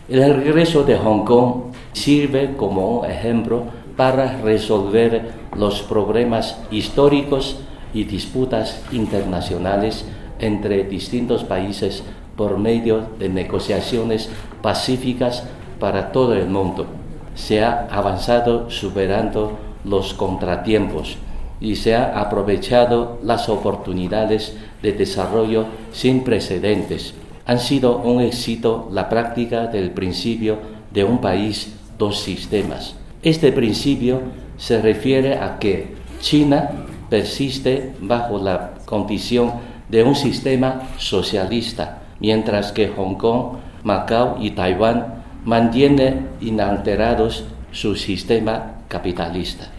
El regreso de Hong Kong sirve como un ejemplo para resolver los problemas históricos y disputas internacionales entre distintos países por medio de negociaciones pacíficas para todo el mundo. Se ha avanzado superando los contratiempos y se han aprovechado las oportunidades de desarrollo sin precedentes. Han sido un éxito la práctica del principio de un país, dos sistemas. Este principio se refiere a que China persiste bajo la condición de un sistema socialista, mientras que Hong Kong, Macao y Taiwán mantienen inalterados su sistema capitalista.